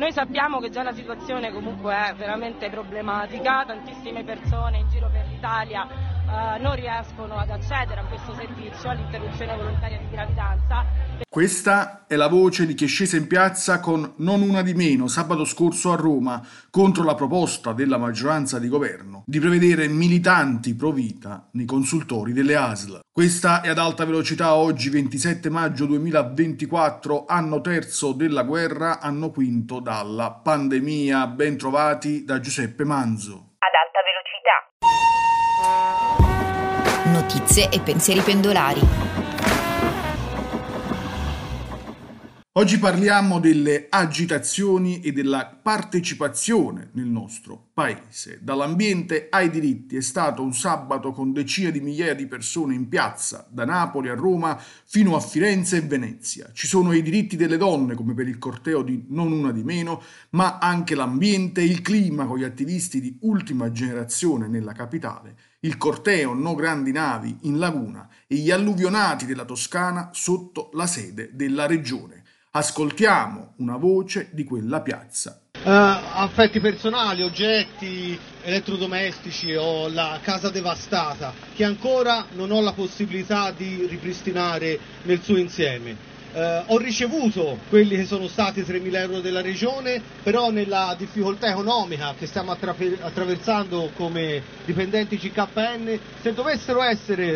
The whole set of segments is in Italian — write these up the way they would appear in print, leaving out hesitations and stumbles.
Noi sappiamo che già la situazione comunque è veramente problematica, tantissime persone in giro per l'Italia non riescono ad accedere a questo servizio, all'interruzione volontaria di gravidanza. Questa è la voce di chi è scesa in piazza con Non una di meno sabato scorso a Roma contro la proposta della maggioranza di governo di prevedere militanti pro vita nei consultori delle ASL. Questa è Ad alta velocità, oggi 27 maggio 2024, anno terzo della guerra, anno quinto dalla pandemia. Ben trovati da Giuseppe Manzo. Ad alta velocità. Notizie e pensieri pendolari. Oggi parliamo delle agitazioni e della partecipazione nel nostro paese. Dall'ambiente ai diritti è stato un sabato con decine di migliaia di persone in piazza, da Napoli a Roma fino a Firenze e Venezia. Ci sono i diritti delle donne, come per il corteo di Non una di meno, ma anche l'ambiente e il clima con gli attivisti di ultima generazione nella capitale, il corteo No Grandi Navi in Laguna e gli alluvionati della Toscana sotto la sede della regione. Ascoltiamo una voce di quella piazza. Affetti personali, oggetti elettrodomestici o la casa devastata che ancora non ho la possibilità di ripristinare nel suo insieme. Ho ricevuto quelli che sono stati 3.000 euro della regione, però nella difficoltà economica che stiamo attraversando come dipendenti CKN, se dovessero essere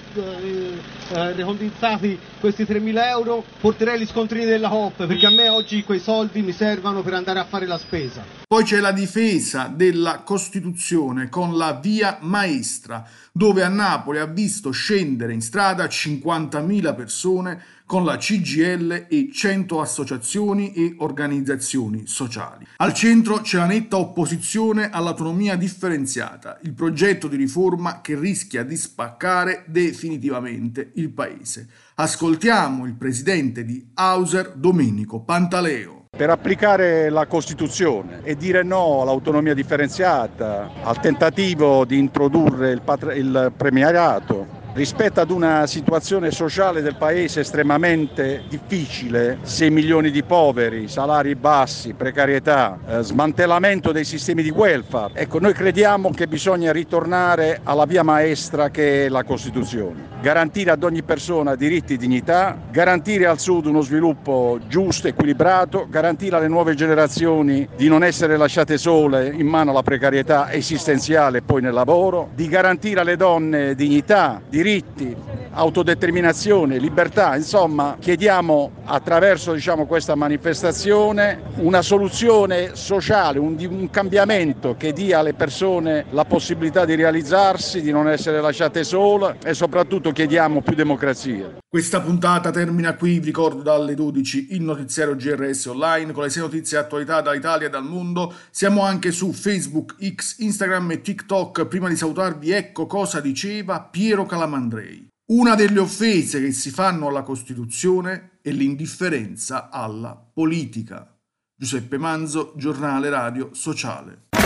recondensati questi 3.000 euro, porterei gli scontrini della Coop, perché a me oggi quei soldi mi servono per andare a fare la spesa. Poi c'è la difesa della Costituzione con la Via Maestra, dove a Napoli ha visto scendere in strada 50.000 persone con la CGIL e 100 associazioni e organizzazioni sociali. Al centro c'è la netta opposizione all'autonomia differenziata, il progetto di riforma che rischia di spaccare definitivamente il paese. Ascoltiamo il presidente di Auser, Domenico Pantaleo. Per applicare la Costituzione e dire no all'autonomia differenziata, al tentativo di introdurre il premierato, rispetto ad una situazione sociale del paese estremamente difficile, 6 milioni di poveri, salari bassi, precarietà, smantellamento dei sistemi di welfare. Ecco, noi crediamo che bisogna ritornare alla via maestra che è la Costituzione. Garantire ad ogni persona diritti e dignità, garantire al Sud uno sviluppo giusto, equilibrato, garantire alle nuove generazioni di non essere lasciate sole in mano alla precarietà esistenziale e poi nel lavoro, di garantire alle donne dignità, diritti, autodeterminazione, libertà. Insomma, chiediamo attraverso questa manifestazione una soluzione sociale, un cambiamento che dia alle persone la possibilità di realizzarsi, di non essere lasciate sole e soprattutto chiediamo più democrazia. Questa puntata termina qui, vi ricordo dalle 12 il notiziario GRS Online con le 6 notizie e attualità dall'Italia e dal mondo. Siamo anche su Facebook, X, Instagram e TikTok. Prima di salutarvi, ecco cosa diceva Piero Calamandrei. Una delle offese che si fanno alla Costituzione è l'indifferenza alla politica. Giuseppe Manzo, Giornale Radio Sociale.